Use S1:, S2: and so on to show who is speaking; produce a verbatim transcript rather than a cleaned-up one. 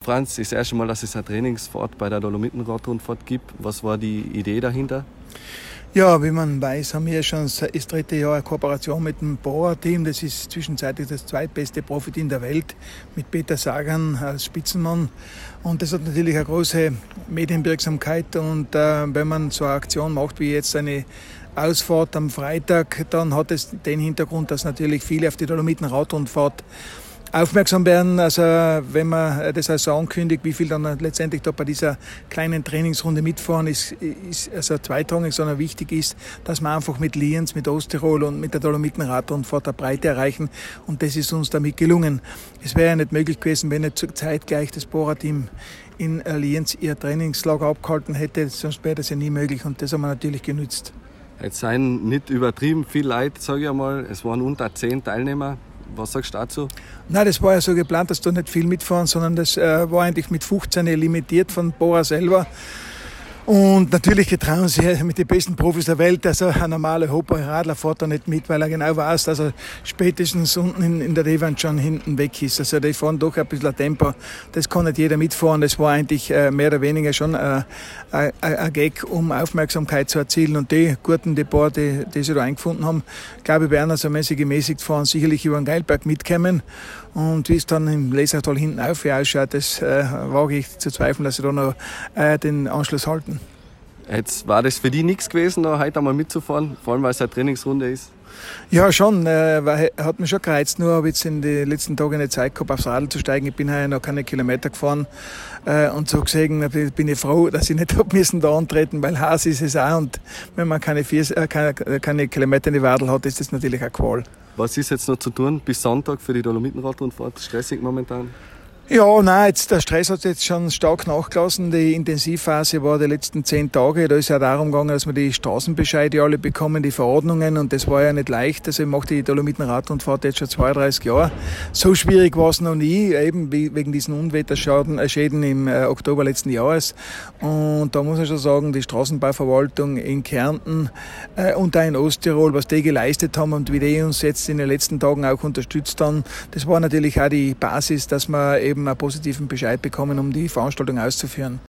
S1: Franz, das erste Mal, dass es eine Trainingsfahrt bei der Dolomiten-Radrundfahrt gibt. Was war die Idee dahinter?
S2: Ja, wie man weiß, haben wir schon das dritte Jahr eine Kooperation mit dem Bora-Team. Das ist zwischenzeitlich das zweitbeste Profiteam der Welt mit Peter Sagan als Spitzenmann. Und das hat natürlich eine große Medienwirksamkeit. Und äh, wenn man so eine Aktion macht wie jetzt eine Ausfahrt am Freitag, dann hat es den Hintergrund, dass natürlich viele auf die Dolomiten-Radrundfahrt aufmerksam werden. Also wenn man das also ankündigt, wie viel dann letztendlich da bei dieser kleinen Trainingsrunde mitfahren, ist, ist also zweitrangig, sondern wichtig ist, dass wir einfach mit Lienz, mit Osttirol und mit der Dolomiten-Radrundfahrt eine Breite erreichen, und das ist uns damit gelungen. Es wäre ja nicht möglich gewesen, wenn nicht zeitgleich das Bora-Team in Lienz ihr Trainingslager abgehalten hätte, sonst wäre das ja nie möglich, und das haben wir natürlich genützt.
S1: Jetzt seien nicht übertrieben viel Leute, sage ich einmal. Es waren unter zehn Teilnehmer. Was sagst du dazu?
S2: Nein, das war ja so geplant, dass da nicht viel mitfahren, sondern das äh, war eigentlich mit fünfzehn limitiert von Bora selber. Und natürlich getrauen sie mit den besten Profis der Welt. Also ein normaler Hopper-Radler fährt da nicht mit, weil er genau weiß, dass er spätestens unten in, in der Revand schon hinten weg ist. Also die fahren doch ein bisschen Tempo. Das kann nicht jeder mitfahren. Das war eigentlich äh, mehr oder weniger schon äh, ein, ein Gag, um Aufmerksamkeit zu erzielen. Und die guten Depot, die, die sie da eingefunden haben, glaube ich, werden also, wenn sie gemäßigt fahren, sicherlich über den Geilberg mitkommen. Und wie es dann im Lesertal hinten auf ausschaut, das äh, wage ich zu zweifeln, dass sie da noch äh, den Anschluss halten.
S1: Jetzt war das für die nichts gewesen, da heute einmal mitzufahren, vor allem weil es eine Trainingsrunde ist?
S2: Ja, schon, äh, weil, hat mich schon gereizt. Nur habe ich jetzt in den letzten Tagen eine Zeit gehabt, aufs Radl zu steigen. Ich bin heuer noch keine Kilometer gefahren. Äh, und so gesehen bin ich froh, dass ich nicht hab müssen da antreten, weil heiß ist es auch. Und wenn man keine, vier, äh, keine, keine Kilometer in die Radl hat, ist das natürlich eine Qual.
S1: Was ist jetzt noch zu tun bis Sonntag für die Dolomiten-Radrundfahrt? Stressig momentan?
S2: Ja, nein, jetzt, der Stress hat jetzt schon stark nachgelassen. Die Intensivphase war die letzten zehn Tage. Da ist ja darum gegangen, dass wir die Straßenbescheide alle bekommen, die Verordnungen, und das war ja nicht leicht. Also ich mache die Dolomiten-Radrundfahrt jetzt schon zweiunddreißig Jahre. So schwierig war es noch nie, eben wegen diesen Unwetterschäden äh, Schäden im äh, Oktober letzten Jahres. Und da muss man schon sagen, die Straßenbauverwaltung in Kärnten äh, und auch in Osttirol, was die geleistet haben und wie die uns jetzt in den letzten Tagen auch unterstützt haben, das war natürlich auch die Basis, dass wir eben einen positiven Bescheid bekommen, um die Veranstaltung auszuführen.